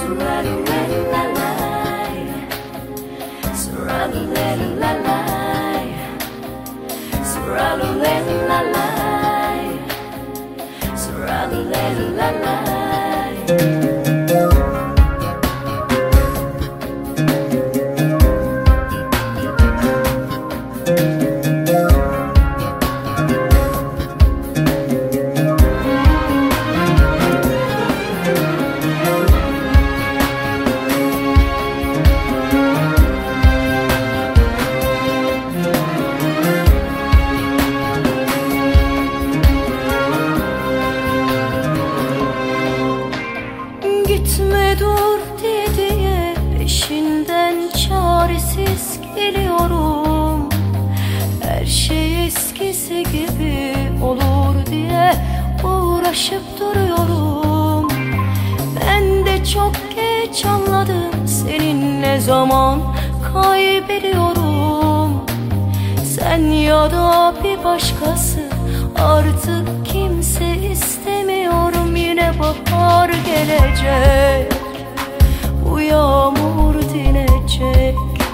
Gitme dur diye peşinden çaresiz geliyorum. Her şey eskisi gibi olur diye uğraşıp duruyorum. Ben de çok geç anladım seninle zaman kaybediyorum. Sen ya da bir başkası, artık kimse istemiyorum. Yine bahar gelecek, bu yağmur dinecek.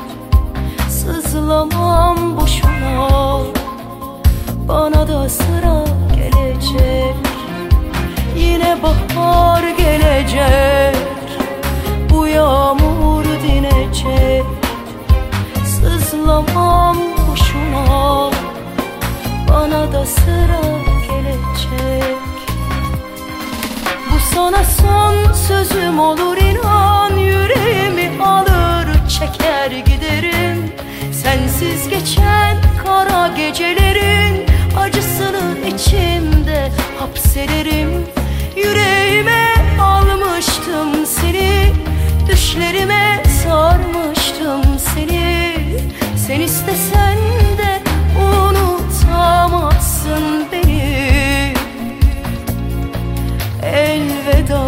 Sızlamam boşuna, bana da sıra gelecek. Yine bahar gelecek, bu yağmur dinecek. Sızlamam boşuna, bana da sıra gelecek. Bu sana son sözüm olur, inan. Yüreğimi alır çeker giderim. Sensiz geçen kara gecelerin acısını içimde hapsederim. Yüreğime almıştım seni, düşlerime sarmıştım seni. Sen istesen de unutamazsın beni. Elveda,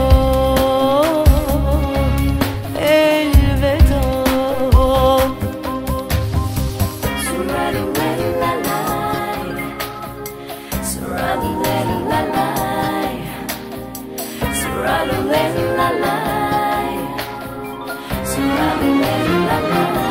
elveda. Suralulalay, suralulalay, suralulalay, suralulalay.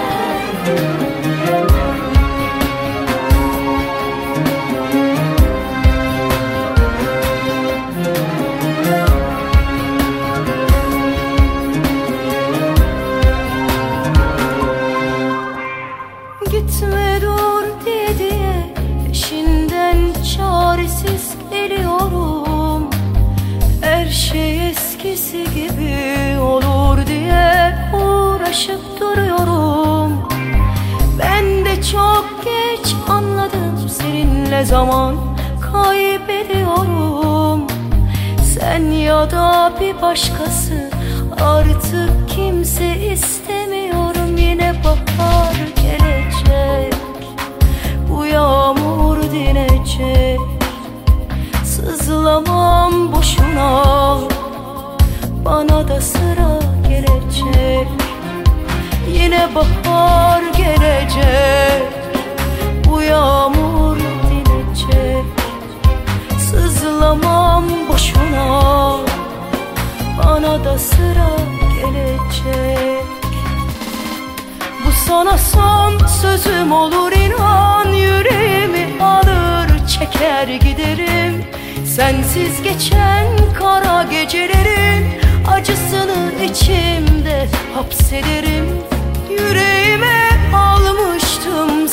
Gitme dur diye peşinden çaresiz geliyorum. Her şey eskisi gibi olur diye uğraşıp duruyorum. Ben de çok geç anladım seninle zaman kaybediyorum. Sen ya da bir başkası, artık kimse istemiyorum. Yine bahar gelecek, bu yağmur dinecek. Sızlamam boşuna, bana da sıra gelecek. Yine bahar gelecek, bu yağmur dinecek. Sızlamam boşuna, bana da sıra gelecek. Bu sana son sözüm olur, inan. Yüreğimi alır çeker giderim. Sensiz geçen kara gecelerin acısını içimde hapsederim. Yüreğime almıştım